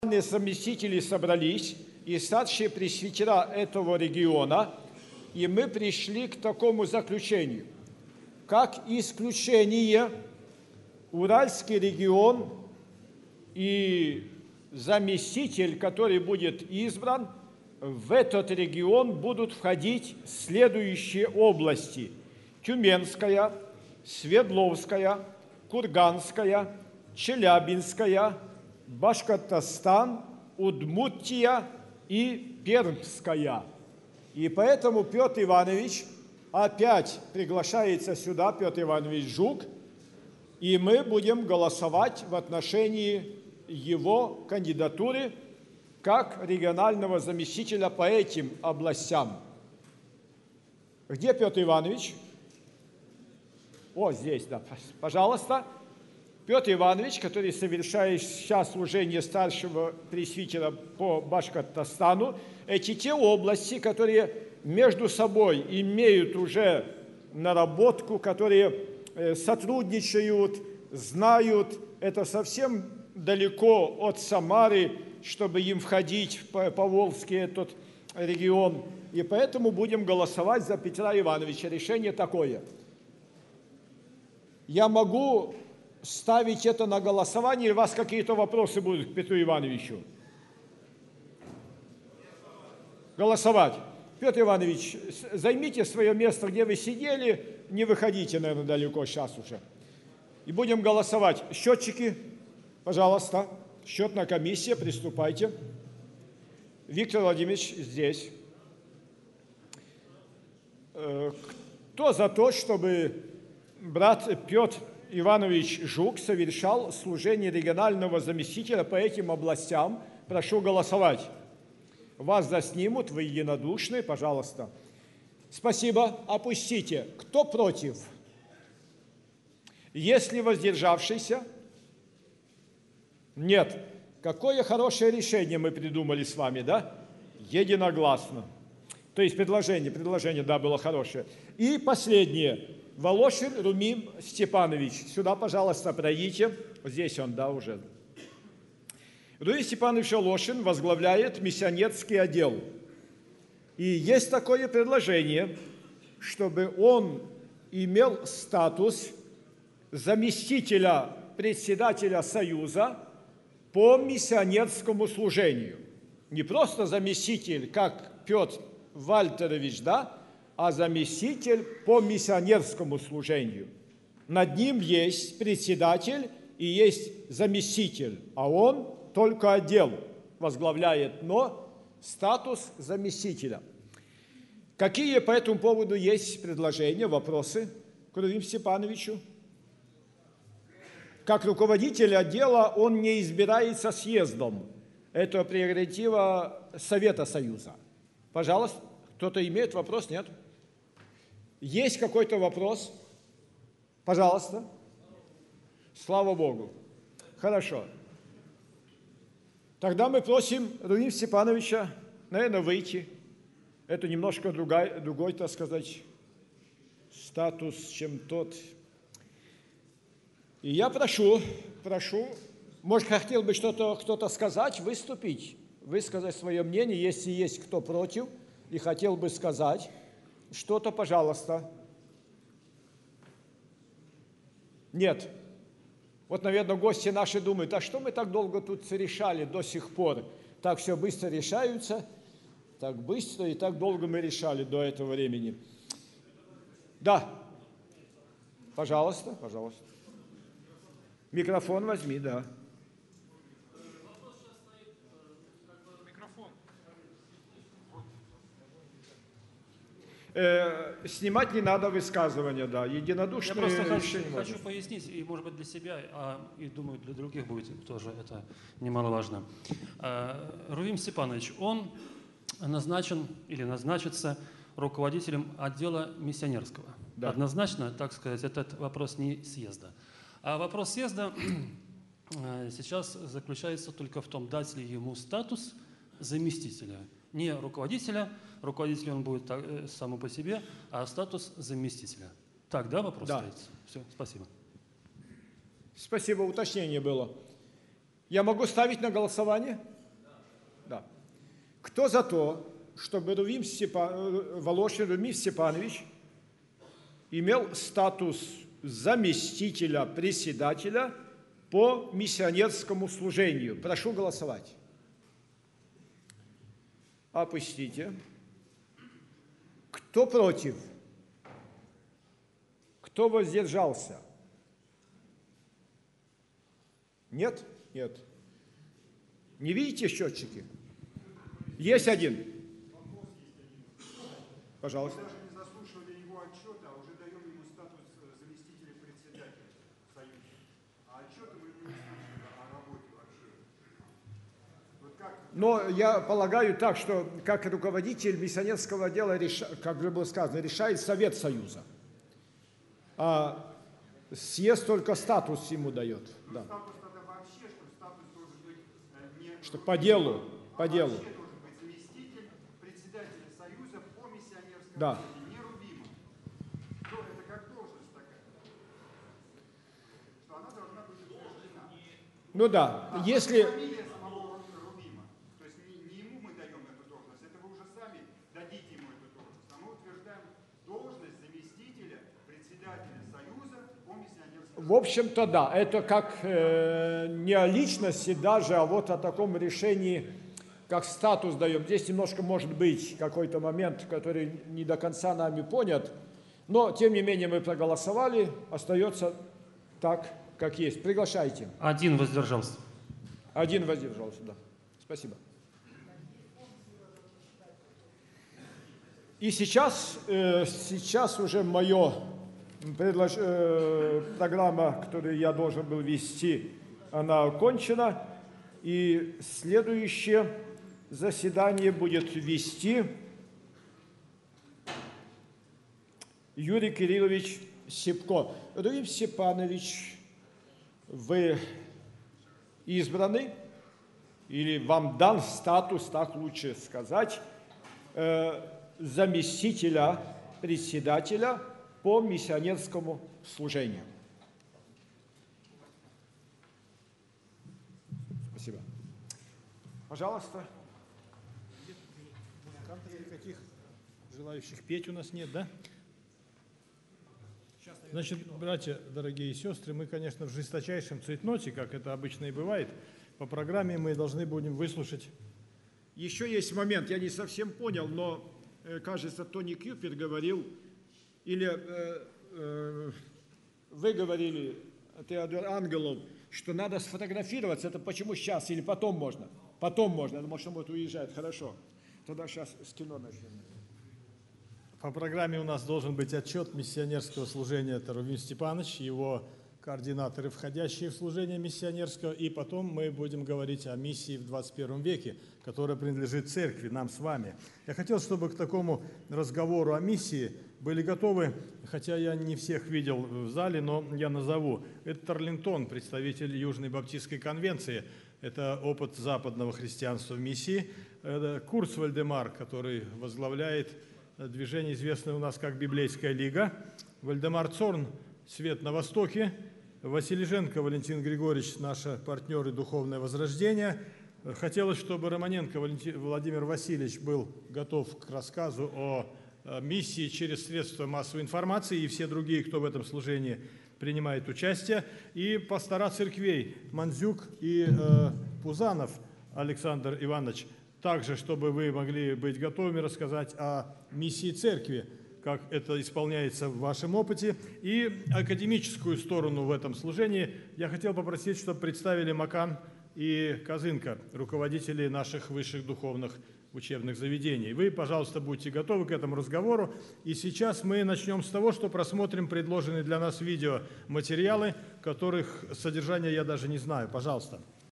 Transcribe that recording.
Совместители собрались и старшие пресвитера этого региона, и мы пришли к такому заключению. Как исключение, Уральский регион и заместитель, который будет избран, в этот регион будут входить следующие области: Тюменская, Свердловская, Курганская, Челябинская, Башкортостан, Удмуртия и Пермская. И поэтому Петр Иванович опять приглашается сюда, Петр Иванович Жук, и мы будем голосовать в отношении его кандидатуры как регионального заместителя по этим областям. Где Петр Иванович? О, здесь, да, пожалуйста. Петр Иванович, который совершает сейчас служение старшего пресвитера по Башкортостану, эти те области, которые между собой имеют уже наработку, которые сотрудничают, знают, это совсем далеко от Самары, чтобы им входить в Поволжский этот регион. И поэтому будем голосовать за Петра Ивановича. Решение такое. Я могу ставить это на голосование, или у вас какие-то вопросы будут к Петру Ивановичу? Голосовать. Петр Иванович, займите свое место, где вы сидели, не выходите, наверное, далеко сейчас уже. И будем голосовать. Счетчики, пожалуйста, счетная комиссия, приступайте. Виктор Владимирович здесь. Кто за то, чтобы брат Петр Иванович Жук совершал служение регионального заместителя по этим областям? Прошу голосовать. Вас заснимут, вы единодушны, пожалуйста. Спасибо. Опустите. Кто против? Есть ли воздержавшийся? Нет. Какое хорошее решение мы придумали с вами, да? Единогласно. То есть предложение, да, было хорошее. И последнее. Волошин Румим Степанович. Сюда, пожалуйста, пройдите. Здесь он, да, уже. Румим Степанович Волошин возглавляет миссионерский отдел. И есть такое предложение, чтобы он имел статус заместителя председателя Союза по миссионерскому служению. Не просто заместитель, как Петр Вальтерович, да, а заместитель по миссионерскому служению. Над ним есть председатель и есть заместитель, а он только отдел возглавляет, но статус заместителя. Какие по этому поводу есть предложения, вопросы к Рувиму Степановичу? Как руководитель отдела он не избирается съездом. Это прерогатива Совета Союза. Пожалуйста, кто-то имеет вопрос? Нет? Есть какой-то вопрос? Пожалуйста. Слава Богу. Хорошо. Тогда мы просим Рувима Степановича, наверное, выйти. Это немножко другой, так сказать, статус, чем тот. И я прошу, может, хотел бы что-то кто-то сказать, выступить, высказать свое мнение, если есть кто против и хотел бы сказать что-то, пожалуйста. Нет. Вот, наверное, гости наши думают, а что мы так долго тут решали до сих пор? Так все быстро решаются, так быстро и так долго мы решали до этого времени. Да. Пожалуйста, пожалуйста. Микрофон возьми, да. Снимать не надо высказывания, да, единодушные. Я просто хочу пояснить, и, может быть, для себя, и, думаю, для других будет тоже это немаловажно. Рувим Степанович, он назначен или назначится руководителем отдела миссионерского. Да. Однозначно, так сказать, этот вопрос не съезда. А вопрос съезда сейчас заключается только в том, дать ли ему статус заместителя. Не руководителя, руководитель он будет сам по себе, а статус заместителя. Так, да, вопрос ставится? Все, спасибо. Спасибо, уточнение было. Я могу ставить на голосование? Да. Кто за то, чтобы Волошин Рувим Степанович имел статус заместителя председателя по миссионерскому служению? Прошу голосовать. Опустите. Кто против? Кто воздержался? Нет? Нет. Не видите счетчики? Есть один. Пожалуйста. Мы даже не заслушивали его отчета, а уже даем ему статус заместителя председателя Союза. А отчеты мы не слышали о работе вообще. Вот как? Но я полагаю так, что как руководитель миссионерского отдела, как уже было сказано, решает Совет Союза. А съезд только статус ему дает. Да. Статус тогда вообще, что статус должен быть не... Что по делу, по делу. Вообще должен быть заместитель председателя Союза по миссионерскому Да. делу, не Рувима. То это как должность такая. Что она должна быть утверждена. Ну да, если... Фамилия самого Рувима. То есть не ему мы даем эту должность, это вы уже сами дадите ему эту должность. А мы утверждаем должность заместителя председателя Союза по миссионерскому. В общем-то, да, это как не о личности даже, а вот о таком решении, как статус даем. Здесь немножко может быть какой-то момент, который не до конца нами понят, но, тем не менее, мы проголосовали, остается так, как есть. Приглашайте. Один воздержался. Один воздержался, да. Спасибо. И сейчас уже моя программа, которую я должен был вести, она окончена. И следующее заседание будет вести Юрий Кириллович Сипко. Рувим Степанович, вы избраны, или вам дан статус, так лучше сказать, заместителя председателя по миссионерскому служению. Спасибо. Пожалуйста. Музыкантов никаких желающих петь у нас нет, да? Значит, братья, дорогие сестры, мы, конечно, в жесточайшем цейтноте, как это обычно и бывает. По программе мы должны будем выслушать. Еще есть момент, я не совсем понял, но, кажется, Тони Кьюпер говорил, или вы говорили, Теодор Ангелов, что надо сфотографироваться. Это почему сейчас или потом можно? Потом можно, потому что вот уезжает. Хорошо. Тогда сейчас с кино начнем. По программе у нас должен быть отчет миссионерского служения. Это Рувим Степанович, его координаторы, входящие в служение миссионерского. И потом мы будем говорить о миссии в 21 веке, которая принадлежит церкви, нам с вами. Я хотел, чтобы к такому разговору о миссии были готовы, хотя я не всех видел в зале, но я назову. Это Тарлинтон, представитель Южной Баптистской конвенции. Это опыт западного христианства в миссии. Это Курц Вальдемар, который возглавляет движение, известное у нас как Библейская лига. Вальдемар Цорн, Свет на Востоке. Василиженко Валентин Григорьевич, наши партнеры «Духовное возрождение». Хотелось, чтобы Романенко Владимир Васильевич был готов к рассказу о миссии через средства массовой информации и все другие, кто в этом служении принимает участие. И пастора церквей Манзюк и Пузанов Александр Иванович. Также, чтобы вы могли быть готовыми рассказать о миссии церкви, как это исполняется в вашем опыте. И академическую сторону в этом служении я хотел попросить, чтобы представили Макан и Козынка, руководители наших высших духовных учебных заведений. Вы, пожалуйста, будьте готовы к этому разговору. И сейчас мы начнем с того, что просмотрим предложенные для нас видеоматериалы, которых содержание я даже не знаю. Пожалуйста.